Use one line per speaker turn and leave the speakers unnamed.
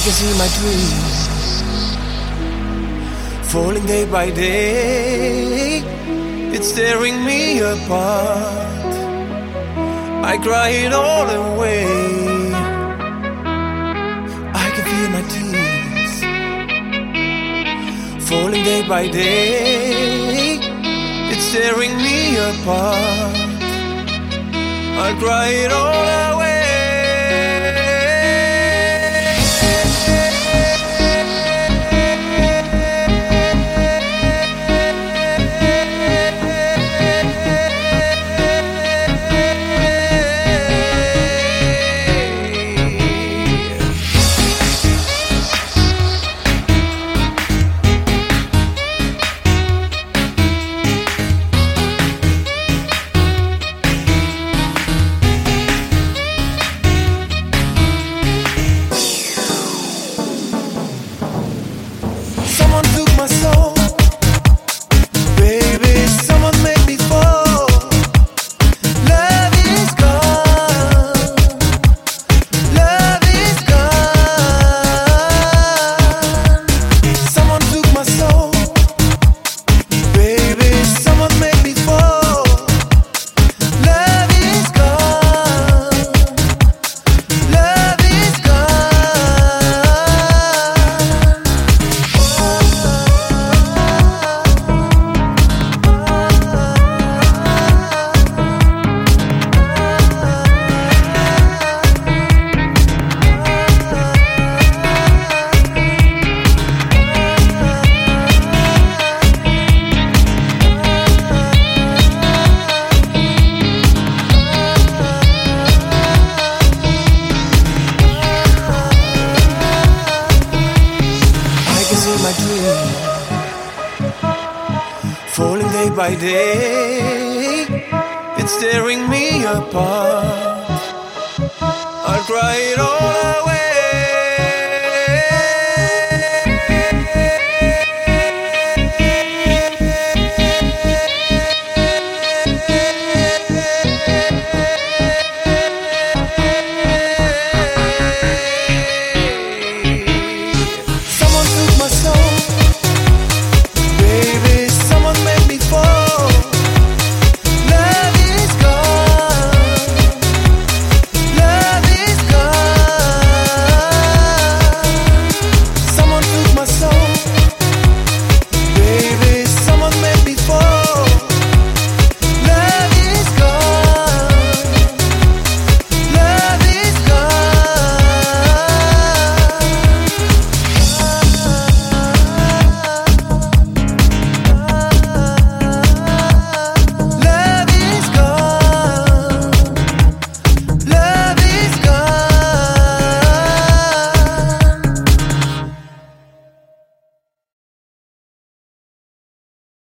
can see my dreams falling day by day. It's tearing me apart. I cry it all away. I can feel my tears falling day by day. It's tearing me apart. I cry it all away. Someone took my soul, baby, someone made me fall. Love is gone, love is gone. Someone took my soul, baby, someone made me fall. Love is gone, love is gone. See my dream falling day by day. It's tearing me apart. I'll cry it all away.